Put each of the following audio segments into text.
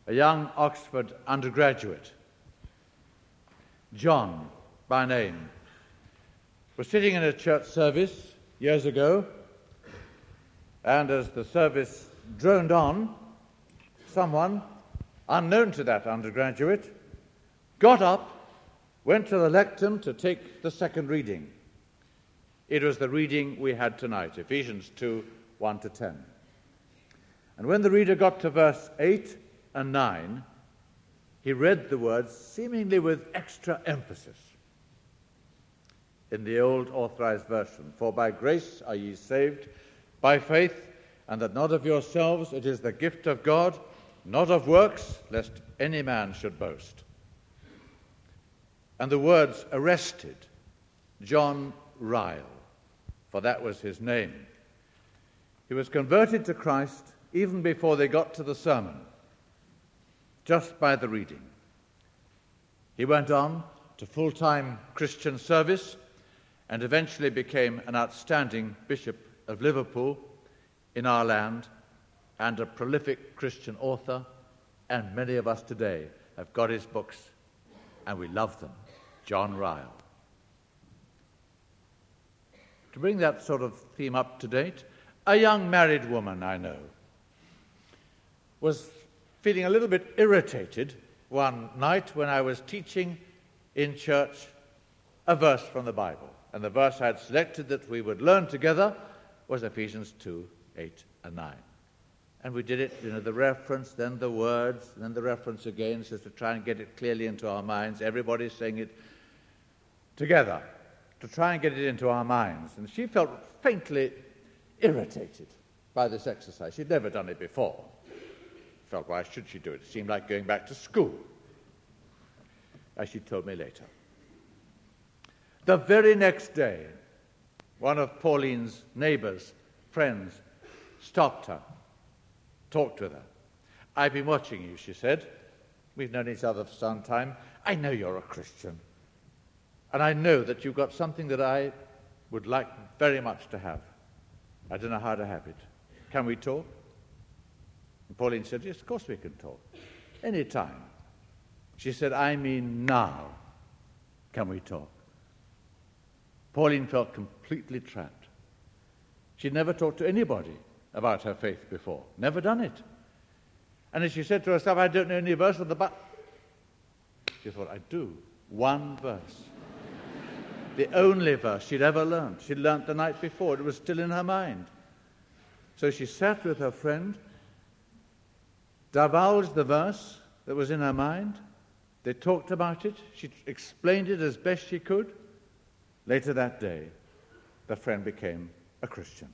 a young Oxford undergraduate, John by name, was sitting in a church service years ago, and as the service droned on, someone, unknown to that undergraduate, got up, went to the lectern to take the second reading. It was the reading we had tonight, Ephesians 2, 1-10. And when the reader got to verse 8 and 9, he read the words seemingly with extra emphasis. In the old Authorized Version, "For by grace are ye saved, by faith, and that not of yourselves, it is the gift of God, not of works, lest any man should boast." And the words arrested John Ryle, for that was his name. He was converted to Christ even before they got to the sermon, just by the reading. He went on to full-time Christian service and eventually became an outstanding Bishop of Liverpool in our land and a prolific Christian author, and many of us today have got his books and we love them. John Ryle. To bring that sort of theme up to date, a young married woman I know was feeling a little bit irritated one night when I was teaching in church a verse from the Bible. And the verse I had selected that we would learn together was Ephesians 2, 8 and 9. And we did it, the reference, then the words, then the reference again, so to try and get it clearly into our minds. Everybody's saying it together to try and get it into our minds. And she felt faintly irritated by this exercise. She'd never done it before. Felt, why should she do it? It seemed like going back to school, as she told me later. The very next day, one of Pauline's neighbors, friends, stopped her, talked with her. "I've been watching you," she said. "We've known each other for some time. I know you're a Christian. And I know that you've got something that I would like very much to have. I don't know how to have it. Can we talk?" And Pauline said, "Yes, of course we can talk. Any time." She said, "I mean now. Can we talk?" Pauline felt completely trapped. She'd never talked to anybody about her faith before, never done it. And as she said to herself, "I don't know any verse of the Bible," she thought, "I do. One verse." The only verse she'd ever learned. She'd learnt the night before. It was still in her mind. So she sat with her friend, divulged the verse that was in her mind. They talked about it. She explained it as best she could. Later that day, the friend became a Christian.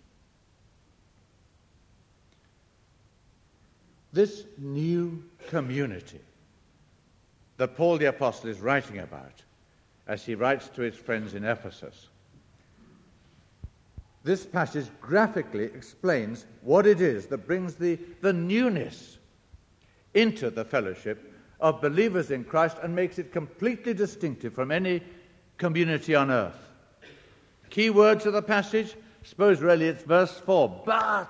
This new community that Paul the Apostle is writing about, as he writes to his friends in Ephesus, this passage graphically explains what it is that brings the newness into the fellowship of believers in Christ and makes it completely distinctive from any community on earth. Key words of the passage, suppose really it's verse 4,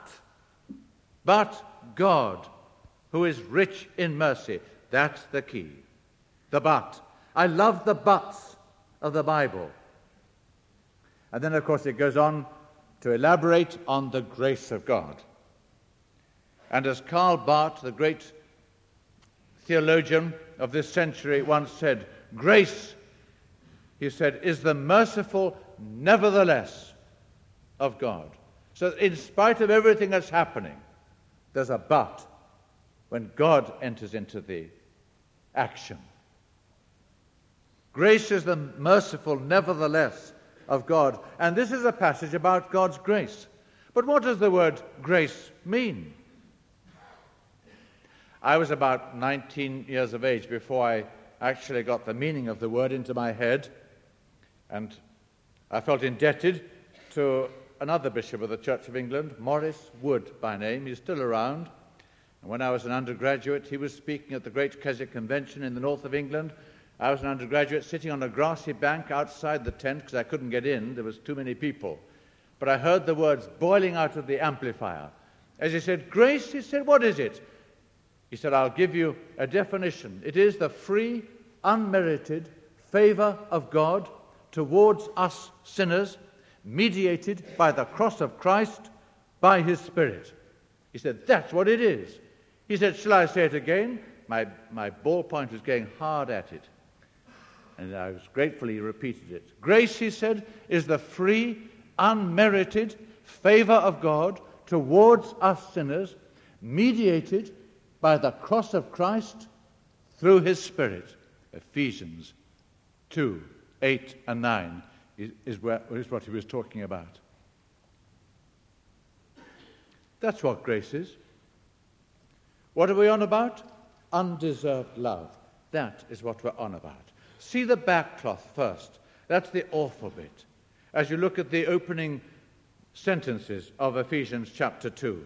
but God, who is rich in mercy. That's the key. The but. I love the buts of the Bible. And then, of course, it goes on to elaborate on the grace of God. And as Karl Barth, the great theologian of this century, once said, grace, he said, is the merciful nevertheless of God. So in spite of everything that's happening, there's a but when God enters into the action. Grace is the merciful nevertheless of God. And this is a passage about God's grace. But what does the word grace mean? I was about 19 years of age before I actually got the meaning of the word into my head, and I felt indebted to another bishop of the Church of England, Maurice Wood by name. He's still around. And when I was an undergraduate, he was speaking at the Great Keswick Convention in the north of England. I was an undergraduate sitting on a grassy bank outside the tent because I couldn't get in. There was too many people. But I heard the words boiling out of the amplifier. As he said, grace, he said, what is it? He said, I'll give you a definition. It is the free, unmerited favor of God towards us sinners, mediated by the cross of Christ, by his Spirit. He said, that's what it is. He said, shall I say it again? My ballpoint was going hard at it. And I was grateful he repeated it. Grace, he said, is the free, unmerited favor of God towards us sinners, mediated by the cross of Christ through his Spirit. Ephesians 2, 8 and 9 is what he was talking about. That's what grace is. What are we on about? Undeserved love. That is what we're on about. See the backcloth first. That's the awful bit. As you look at the opening sentences of Ephesians chapter 2.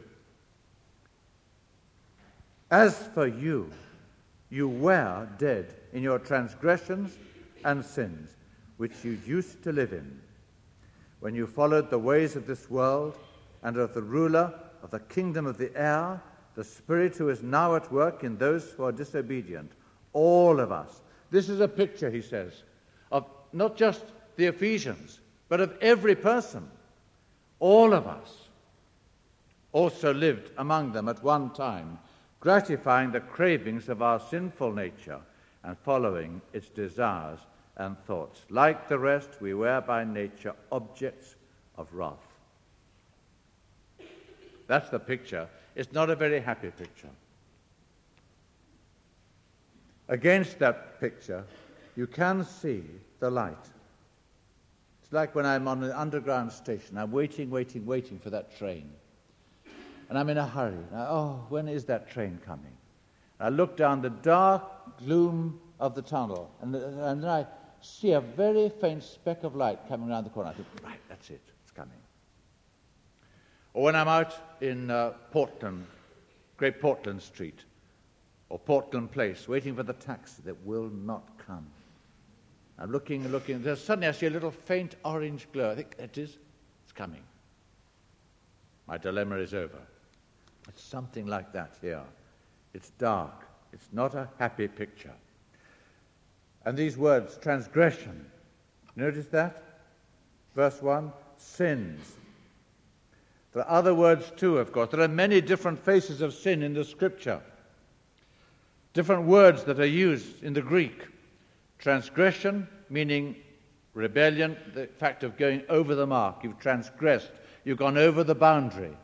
As for you, you were dead in your transgressions and sins, which you used to live in, when you followed the ways of this world and of the ruler of the kingdom of the air, the Spirit who is now at work in those who are disobedient. All of us. This is a picture, he says, of not just the Ephesians, but of every person. All of us also lived among them at one time, gratifying the cravings of our sinful nature and following its desires and thoughts. Like the rest, we were by nature objects of wrath. That's the picture. It's not a very happy picture. Against that picture, you can see the light. It's like when I'm on an underground station. I'm waiting for that train. And I'm in a hurry. When is that train coming? I look down the dark gloom of the tunnel, and then I see a very faint speck of light coming around the corner. I think, right, that's it. It's coming. Or when I'm out in Portland, Great Portland Street, or Portland Place, waiting for the taxi that will not come. I'm looking. Then suddenly I see a little faint orange glow. I think, that is, it's coming. My dilemma is over. It's something like that here. It's dark. It's not a happy picture. And these words, transgression, notice that? Verse 1, sins. There are other words too, of course. There are many different faces of sin in the Scripture. Different words that are used in the Greek. Transgression, meaning rebellion, the fact of going over the mark. You've transgressed. You've gone over the boundary.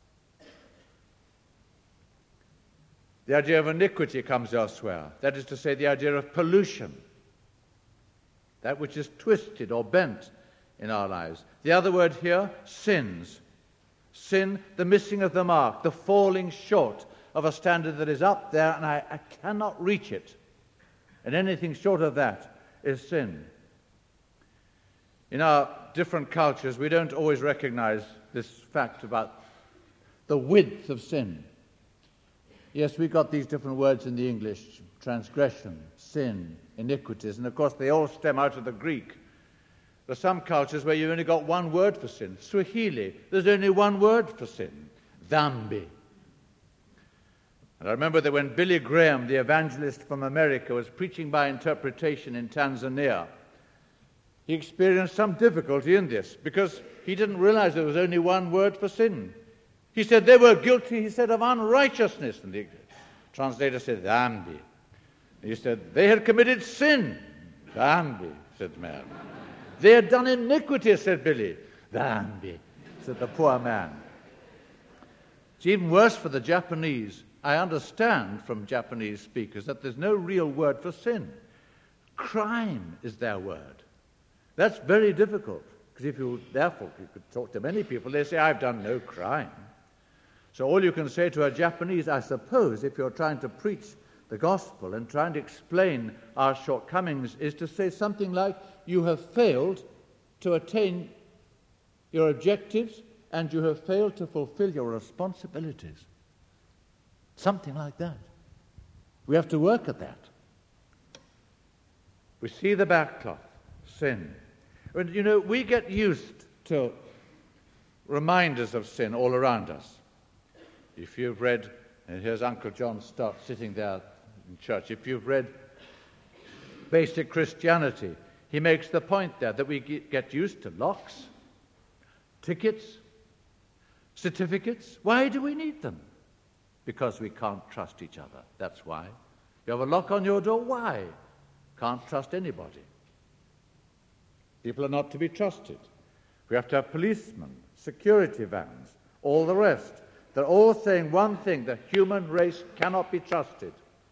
The idea of iniquity comes elsewhere. That is to say, the idea of pollution. That which is twisted or bent in our lives. The other word here, sins. Sin, the missing of the mark, the falling short of a standard that is up there and I cannot reach it. And anything short of that is sin. In our different cultures, we don't always recognize this fact about the width of sin. Yes, we got these different words in the English: transgression, sin, iniquities, and of course they all stem out of the Greek. There are some cultures where you've only got one word for sin. Swahili, there's only one word for sin: dhambi. And I remember that when Billy Graham, the evangelist from America, was preaching by interpretation in Tanzania, he experienced some difficulty in this because he didn't realize there was only one word for sin. He said they were guilty, of unrighteousness. And the translator said, dhambi. He said, they had committed sin. Dhambi, said the man. They had done iniquity, said Billy. Dhambi, said the poor man. It's even worse for the Japanese. I understand from Japanese speakers that there's no real word for sin. Crime is their word. That's very difficult, because if you could talk to many people, they say, I've done no crime. So all you can say to a Japanese, I suppose, if you're trying to preach the gospel and trying to explain our shortcomings, is to say something like, you have failed to attain your objectives and you have failed to fulfill your responsibilities. Something like that. We have to work at that. We see the backcloth, sin. And, we get used to reminders of sin all around us. If you've read And here's Uncle John Stott sitting there in church. If you've read Basic Christianity, he makes the point there that we get used to locks, tickets, certificates. Why do we need them? Because we can't trust each other. That's why. You have a lock on your door. Why? Can't trust anybody. People are not to be trusted. We have to have policemen, security vans, all the rest. They're all saying one thing: the human race cannot be trusted.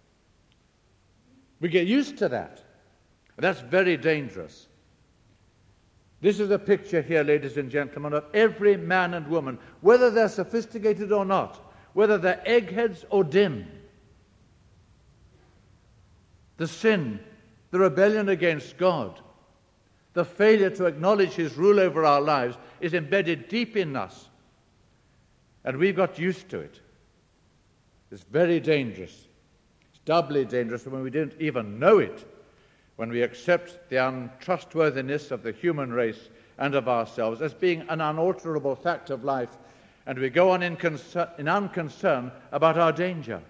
We get used to that. And that's very dangerous. This is a picture here, ladies and gentlemen, of every man and woman, whether they're sophisticated or not, whether they're eggheads or dim. The sin, the rebellion against God, the failure to acknowledge his rule over our lives is embedded deep in us. And we've got used to it. It's very dangerous. It's doubly dangerous when we don't even know it, when we accept the untrustworthiness of the human race and of ourselves as being an unalterable fact of life, and we go on in unconcern about our danger.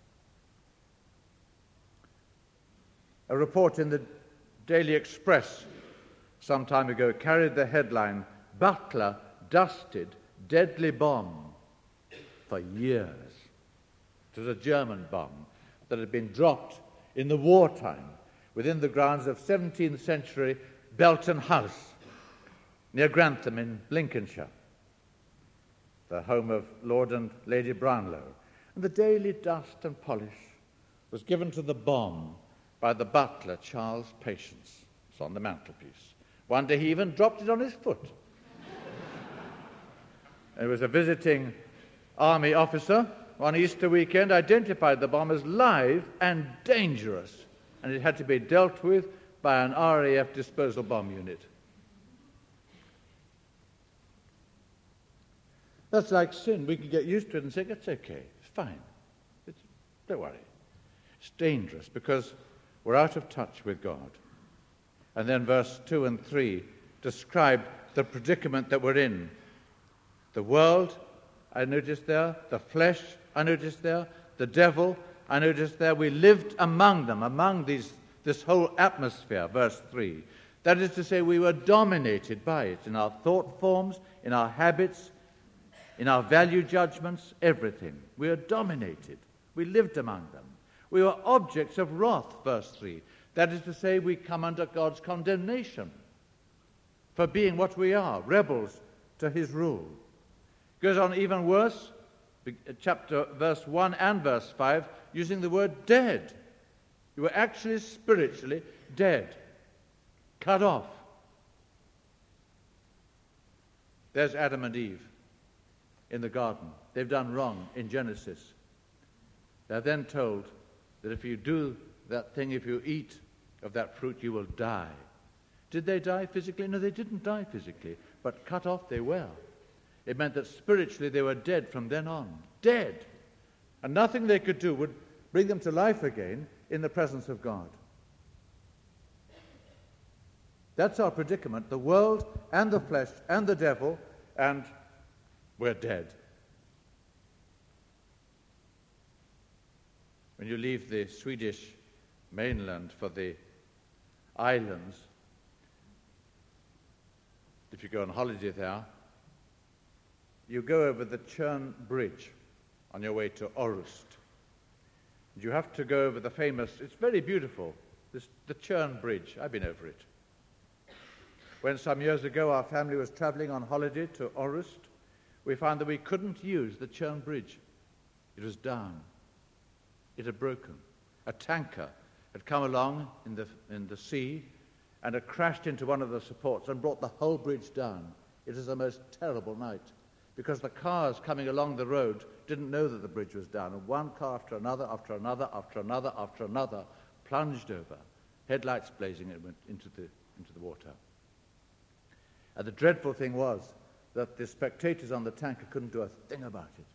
A report in the Daily Express some time ago carried the headline, "Butler dusted deadly bomb for years." It was a German bomb that had been dropped in the wartime within the grounds of 17th century Belton House near Grantham in Lincolnshire, the home of Lord and Lady Brownlow. And the daily dust and polish was given to the bomb by the butler, Charles Patience. It's on the mantelpiece. One day he even dropped it on his foot. It was a visiting army officer on Easter weekend identified the bomb as live and dangerous, and it had to be dealt with by an RAF disposal bomb unit. That's like sin. We can get used to it and say, it's okay, it's fine. Don't worry. It's dangerous because we're out of touch with God. And then verse 2 and 3 describe the predicament that we're in. The world, I noticed there. The flesh, I noticed there. The devil, I noticed there. We lived among them, among this whole atmosphere, verse 3. That is to say, we were dominated by it in our thought forms, in our habits, in our value judgments, everything. We were dominated. We lived among them. We were objects of wrath, verse 3. That is to say, we come under God's condemnation for being what we are, rebels to his rule. Goes on even worse, verse 1 and verse 5, using the word dead. You were actually spiritually dead, cut off. There's Adam and Eve in the garden. They've done wrong in Genesis. They're then told that if you do that thing, if you eat of that fruit, you will die. Did they die physically? No, they didn't die physically, but cut off they were. It meant that spiritually they were dead from then on. Dead. And nothing they could do would bring them to life again in the presence of God. That's our predicament. The world and the flesh and the devil, and we're dead. When you leave the Swedish mainland for the islands, if you go on holiday there, you go over the Tjörn Bridge on your way to Orust. You have to go over the famous, it's very beautiful, the Tjörn Bridge. I've been over it. When some years ago our family was traveling on holiday to Orust, we found that we couldn't use the Tjörn Bridge. It was down. It had broken. A tanker had come along in the sea and had crashed into one of the supports and brought the whole bridge down. It was the most terrible night because the cars coming along the road didn't know that the bridge was down, and one car after another, after another, after another, after another plunged over, headlights blazing, and went into the water. And the dreadful thing was that the spectators on the tanker couldn't do a thing about it.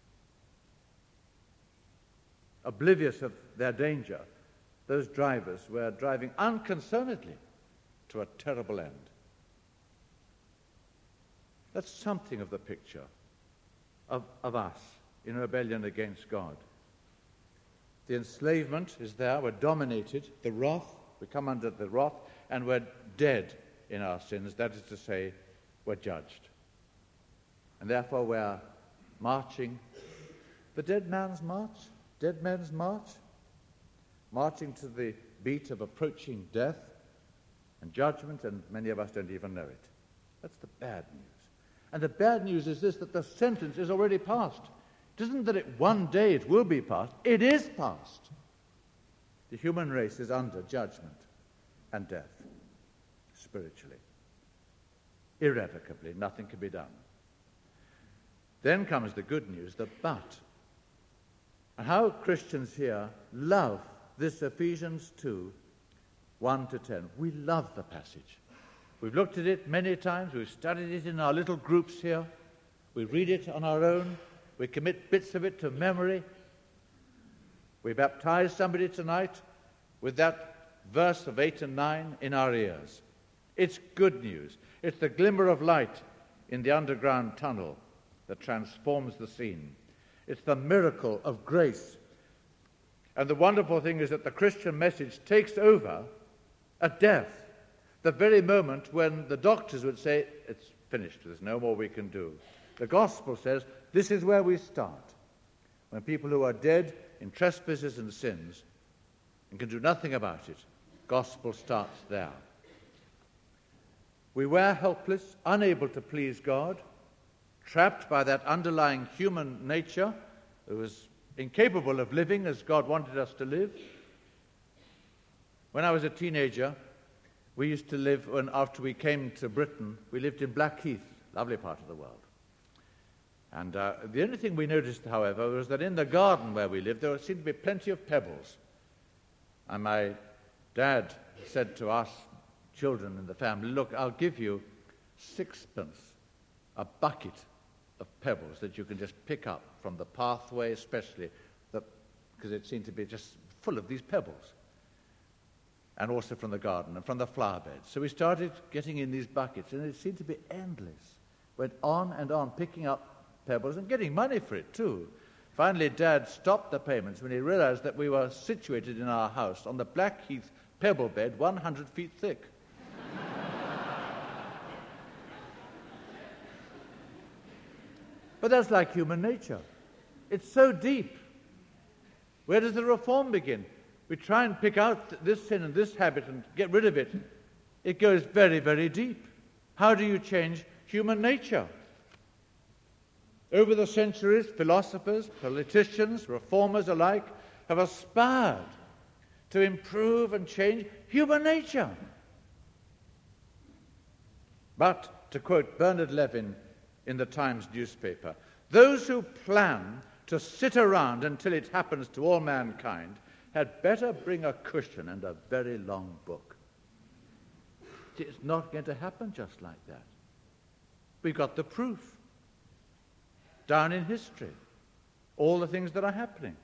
Oblivious of their danger, those drivers were driving unconcernedly to a terrible end. That's something of the picture of us in rebellion against God. The enslavement is there, we're dominated, the wrath, we come under the wrath, and we're dead in our sins, that is to say, we're judged. And therefore we're marching, the dead men's march, marching to the beat of approaching death and judgment, and many of us don't even know it. That's the bad news. And the bad news is this, that the sentence is already passed. It isn't that one day it will be passed, it is passed. The human race is under judgment and death, spiritually. Irrevocably, nothing can be done. Then comes the good news, the but. And how Christians here love this Ephesians 2, 1 to 10. We love the passage. We've looked at it many times. We've studied it in our little groups here. We read it on our own. We commit bits of it to memory. We baptize somebody tonight with that verse of 8 and 9 in our ears. It's good news. It's the glimmer of light in the underground tunnel that transforms the scene. It's the miracle of grace. And the wonderful thing is that the Christian message takes over at death, the very moment when the doctors would say, it's finished, there's no more we can do. The gospel says, this is where we start. When people who are dead in trespasses and sins and can do nothing about it, gospel starts there. We were helpless, unable to please God, trapped by that underlying human nature that was incapable of living as God wanted us to live. When I was a teenager, we used to live, after we came to Britain, we lived in Blackheath, lovely part of the world. And the only thing we noticed, however, was that in the garden where we lived, there seemed to be plenty of pebbles. And my dad said to us children in the family, look, I'll give you 6pence, a bucket of pebbles that you can just pick up from the pathway, especially, because it seemed to be just full of these pebbles. And also from the garden and from the flower beds. So we started getting in these buckets, and it seemed to be endless. Went on and on, picking up pebbles and getting money for it too. Finally, Dad stopped the payments when he realized that we were situated in our house on the Blackheath pebble bed 100 feet thick. But that's like human nature. It's so deep. Where does the reform begin? We try and pick out this sin and this habit and get rid of it. It goes very, very deep. How do you change human nature? Over the centuries, philosophers, politicians, reformers alike have aspired to improve and change human nature. But, to quote Bernard Levin in the Times newspaper, those who plan to sit around until it happens to all mankind had better bring a cushion and a very long book. It's not going to happen just like that. We've got the proof down in history, all the things that are happening.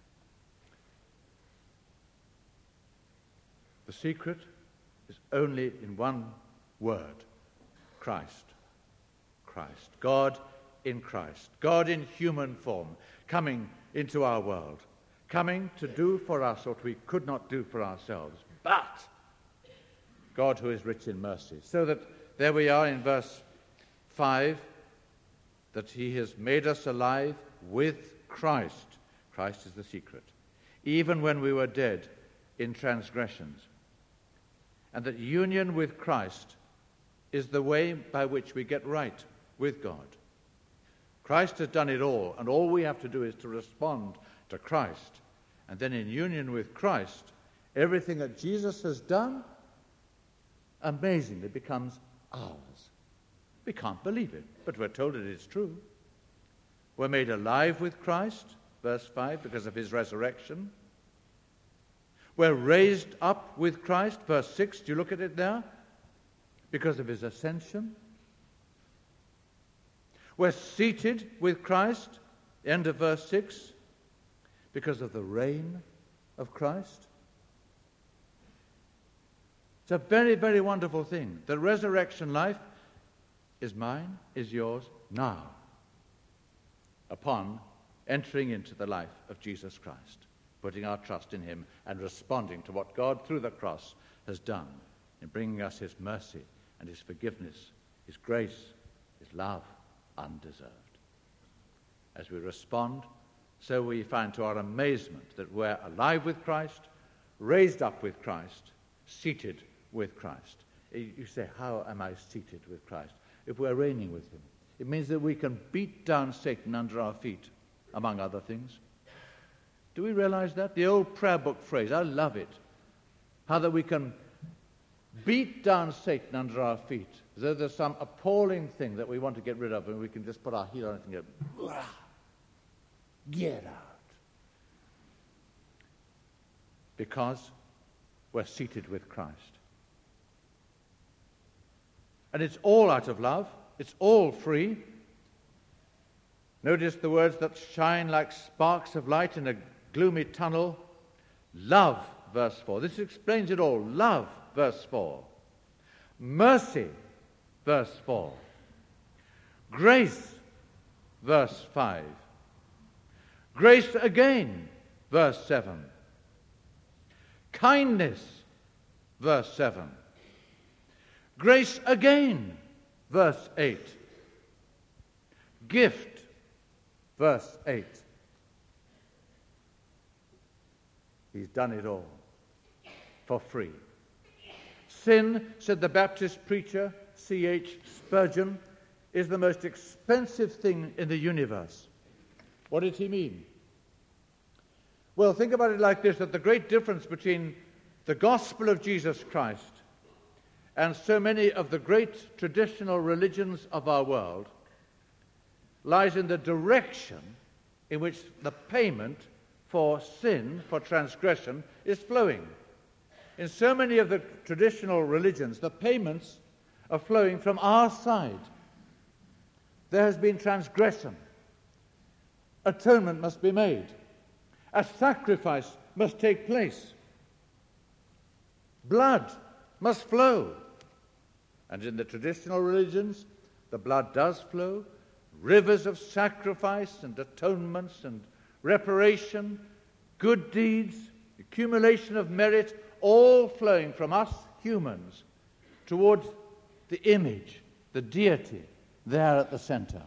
The secret is only in one word: Christ. Christ. God in Christ. God in human form, coming into our world, coming to do for us what we could not do for ourselves. But God who is rich in mercy. So that there we are in verse 5, that he has made us alive with Christ. Christ is the secret. Even when we were dead in transgressions. And that union with Christ is the way by which we get right with God. Christ has done it all, and all we have to do is to respond to Christ. And then in union with Christ, everything that Jesus has done amazingly becomes ours. We can't believe it, but we're told it is true. We're made alive with Christ, verse 5, because of his resurrection. We're raised up with Christ, verse 6, do you look at it there? Because of his ascension. We're seated with Christ, end of verse 6, because of the reign of Christ. It's a very, very wonderful thing. The resurrection life is mine, is yours, now, upon entering into the life of Jesus Christ, putting our trust in him and responding to what God through the cross has done in bringing us his mercy and his forgiveness, his grace, his love, undeserved. As we respond, so we find to our amazement that we're alive with Christ, raised up with Christ, seated with Christ. You say, how am I seated with Christ? If we're reigning with him, it means that we can beat down Satan under our feet, among other things. Do we realize that? The old prayer book phrase, I love it. How that we can beat down Satan under our feet, as though there's some appalling thing that we want to get rid of, and we can just put our heel on it and go, get out. Because we're seated with Christ. And it's all out of love. It's all free. Notice the words that shine like sparks of light in a gloomy tunnel. Love, verse 4. This explains it all. Love, verse 4. Mercy, verse 4. Grace, verse 5. Grace again, verse 7. Kindness, verse 7. Grace again, verse 8. Gift, verse 8. He's done it all for free. Sin, said the Baptist preacher C.H. Spurgeon, is the most expensive thing in the universe. What did he mean? Well, think about it like this, that the great difference between the gospel of Jesus Christ and so many of the great traditional religions of our world lies in the direction in which the payment for sin, for transgression, is flowing. In so many of the traditional religions, the payments are flowing from our side. There has been transgression. Atonement must be made. A sacrifice must take place. Blood must flow. And in the traditional religions, the blood does flow. Rivers of sacrifice and atonements and reparation, good deeds, accumulation of merit, all flowing from us humans towards the image, the deity, there at the center.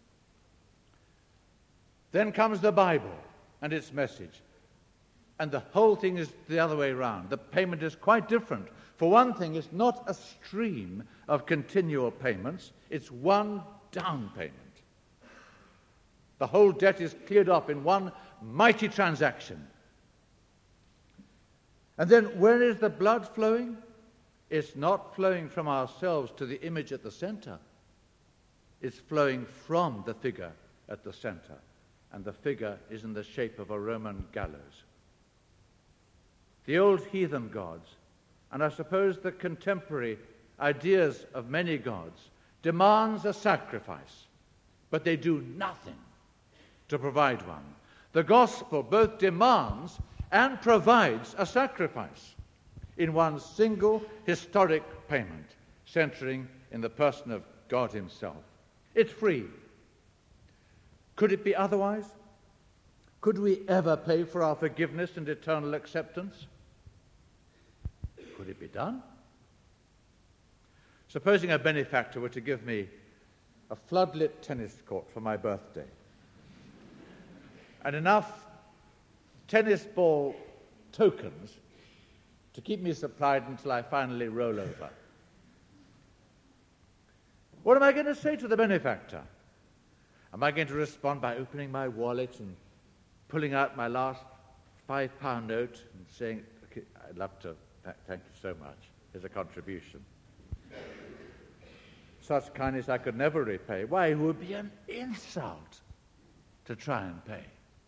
Then comes the Bible and its message. And the whole thing is the other way around. The payment is quite different. For one thing, it's not a stream of continual payments. It's one down payment. The whole debt is cleared up in one mighty transaction. And then where is the blood flowing? It's not flowing from ourselves to the image at the center. It's flowing from the figure at the center. And the figure is in the shape of a Roman gallows. The old heathen gods, and I suppose the contemporary ideas of many gods, demands a sacrifice, but they do nothing to provide one. The gospel both demands and provides a sacrifice in one single historic payment, centering in the person of God himself. It's free. Could it be otherwise? Could we ever pay for our forgiveness and eternal acceptance? Could it be done? Supposing a benefactor were to give me a floodlit tennis court for my birthday and enough tennis ball tokens to keep me supplied until I finally roll over. What am I going to say to the benefactor? Am I going to respond by opening my wallet and pulling out my last £5 note and saying, okay, I'd love to, thank you so much, here's a contribution. Such kindness I could never repay. Why, it would be an insult to try and pay.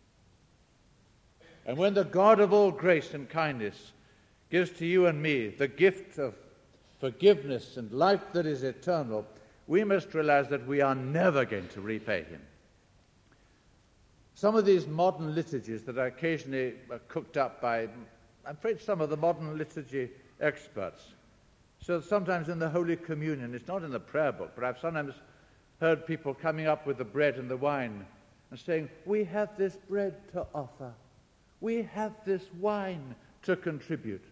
And when the God of all grace and kindness gives to you and me the gift of forgiveness and life that is eternal, we must realize that we are never going to repay him. Some of these modern liturgies that are occasionally cooked up by, I'm afraid, some of the modern liturgy experts. So sometimes in the Holy Communion, it's not in the prayer book, but I've sometimes heard people coming up with the bread and the wine and saying, we have this bread to offer. We have this wine to contribute.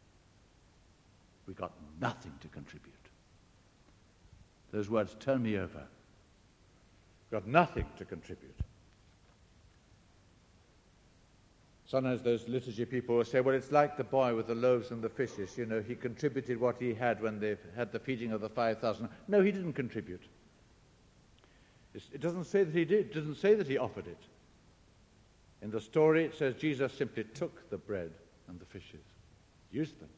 We got nothing to contribute. Those words turn me over. Got nothing to contribute. Sometimes those liturgy people will say, well, it's like the boy with the loaves and the fishes. You know, he contributed what he had when they had the feeding of the 5,000. No, he didn't contribute. It doesn't say that he did. It doesn't say that he offered it. In the story, it says Jesus simply took the bread and the fishes, used them.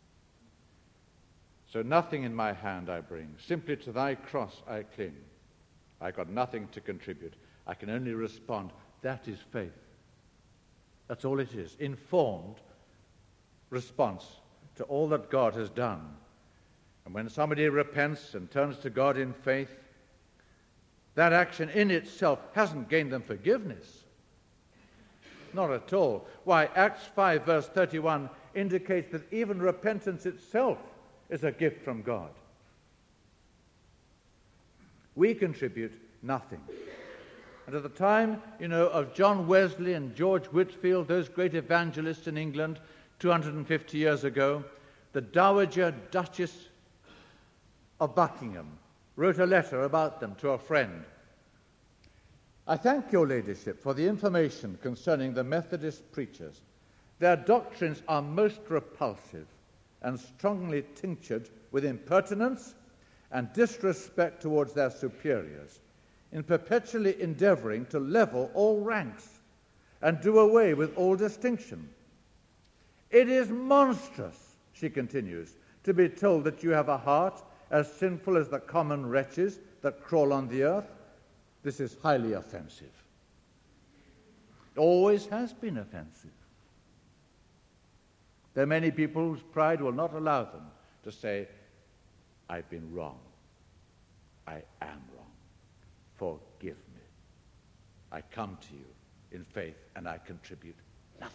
So nothing in my hand I bring. Simply to thy cross I cling. I got nothing to contribute. I can only respond. That is faith. That's all it is. Informed response to all that God has done. And when somebody repents and turns to God in faith, that action in itself hasn't gained them forgiveness. Not at all. Why, Acts 5 verse 31 indicates that even repentance itself is a gift from God. We contribute nothing. And at the time, of John Wesley and George Whitefield, those great evangelists in England 250 years ago, the Dowager Duchess of Buckingham wrote a letter about them to a friend. I thank your ladyship for the information concerning the Methodist preachers. Their doctrines are most repulsive and strongly tinctured with impertinence and disrespect towards their superiors, in perpetually endeavoring to level all ranks and do away with all distinction. It is monstrous, she continues, to be told that you have a heart as sinful as the common wretches that crawl on the earth. This is highly offensive. It always has been offensive. There are many people whose pride will not allow them to say, I've been wrong. I am wrong. Forgive me. I come to you in faith and I contribute nothing.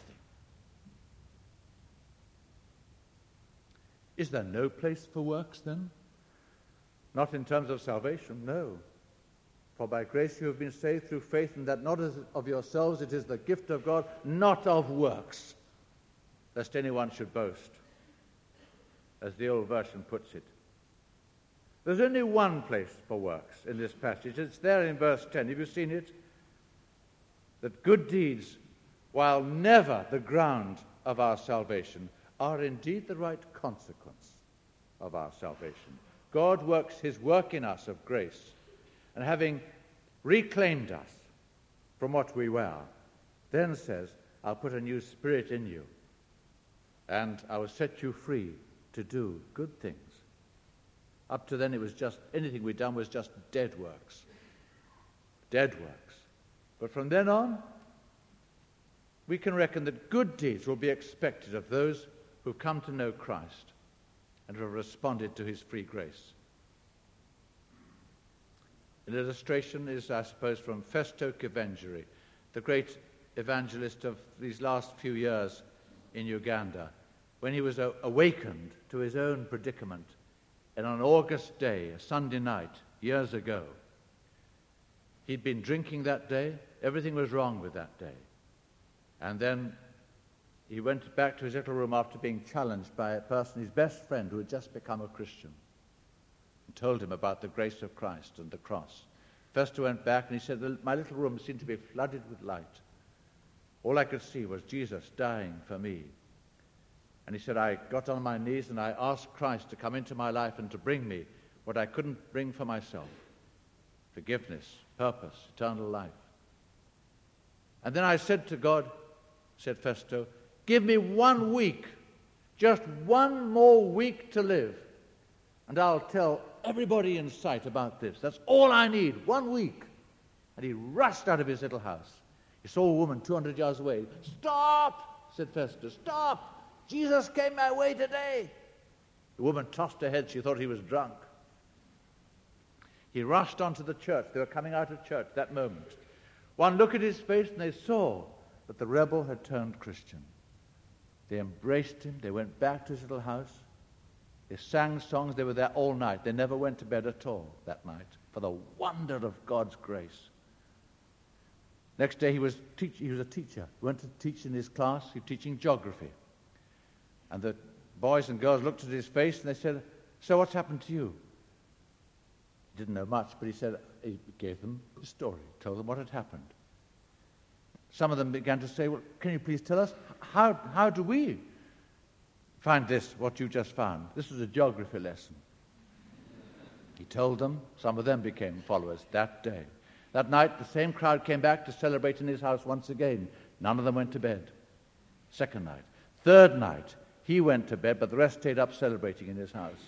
Is there no place for works then? Not in terms of salvation, no. For by grace you have been saved through faith, and that not as of yourselves, it is the gift of God, not of works, lest anyone should boast, as the old version puts it. There's only one place for works in this passage. It's there in verse 10. Have you seen it? That good deeds, while never the ground of our salvation, are indeed the right consequence of our salvation. God works his work in us of grace, and having reclaimed us from what we were, then says, I'll put a new spirit in you, and I will set you free to do good things. Up to then, it was just, anything we'd done was just dead works. Dead works. But from then on, we can reckon that good deeds will be expected of those who've come to know Christ and who have responded to his free grace. An illustration is, I suppose, from Festo Kivengere, the great evangelist of these last few years in Uganda, when he was awakened to his own predicament. And on an August day, a Sunday night, years ago, he'd been drinking that day. Everything was wrong with that day. And then he went back to his little room after being challenged by a person, his best friend, who had just become a Christian, and told him about the grace of Christ and the cross. Festo went back and he said, my little room seemed to be flooded with light. All I could see was Jesus dying for me. And he said, I got on my knees and I asked Christ to come into my life and to bring me what I couldn't bring for myself. Forgiveness, purpose, eternal life. And then I said to God, said Festo, give me 1 week, just one more week to live, and I'll tell everybody in sight about this. That's all I need, 1 week. And he rushed out of his little house. He saw a woman 200 yards away. Stop, said Festo, stop. Jesus came my way today. The woman tossed her head. She thought he was drunk. He rushed onto the church. They were coming out of church that moment. One look at his face and they saw that the rebel had turned Christian. They embraced him. They went back to his little house. They sang songs. They were there all night. They never went to bed at all that night for the wonder of God's grace. Next day he was a teacher. He went to teach in his class. He was teaching geography. And the boys and girls looked at his face and they said, "So what's happened to you?" He didn't know much, but he gave them the story, told them what had happened. Some of them began to say, "Well, can you please tell us, how do we find this, what you just found? This is a geography lesson." He told them. Some of them became followers that day. That night, the same crowd came back to celebrate in his house once again. None of them went to bed. Second night. Third night, he went to bed, but the rest stayed up celebrating in his house.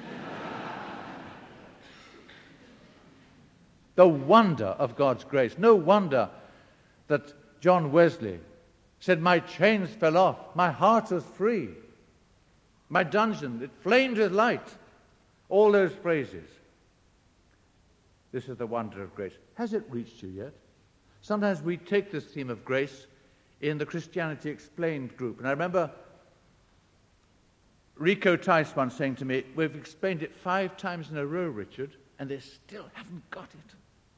The wonder of God's grace. No wonder that John Wesley said, "My chains fell off, my heart was free. My dungeon, it flamed with light." All those phrases. This is the wonder of grace. Has it reached you yet? Sometimes we take this theme of grace in the Christianity Explained group. And I remember Rico Tice once saying to me, "We've explained it 5 times in a row, Richard, and they still haven't got it."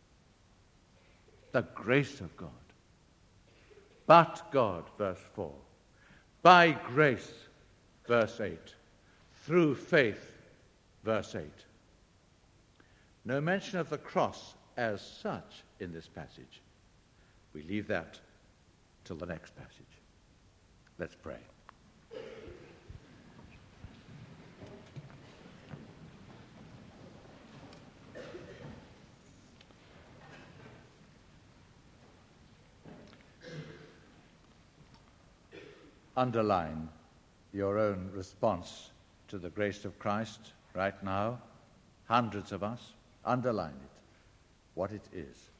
The grace of God. But God, verse 4. By grace, verse 8. Through faith, verse 8. No mention of the cross as such in this passage. We leave that till the next passage. Let's pray. Underline your own response to the grace of Christ right now. Hundreds of us. Underline it, what it is.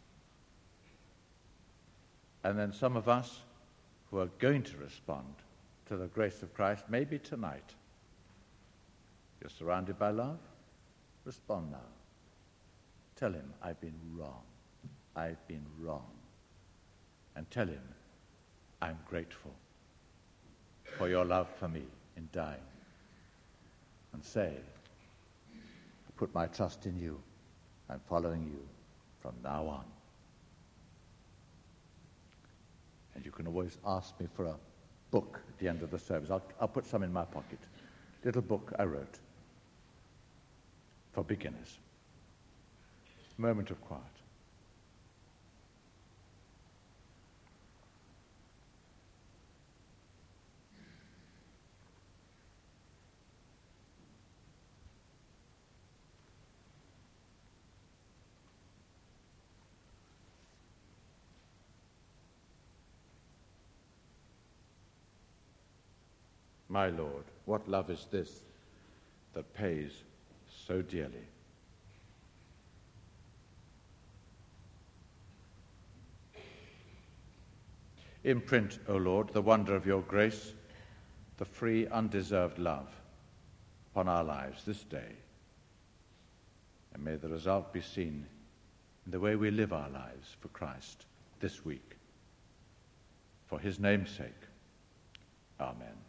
And then some of us who are going to respond to the grace of Christ, maybe tonight. You're surrounded by love. Respond now. Tell him, "I've been wrong. I've been wrong." And tell him, "I'm grateful for your love for me in dying." And say, "I put my trust in you. I'm following you from now on." And you can always ask me for a book at the end of the service. I'll put some in my pocket. Little book I wrote for beginners. Moment of quiet. My Lord, what love is this that pays so dearly? Imprint, O Lord, the wonder of your grace, the free, undeserved love upon our lives this day. And may the result be seen in the way we live our lives for Christ this week. For his name's sake. Amen.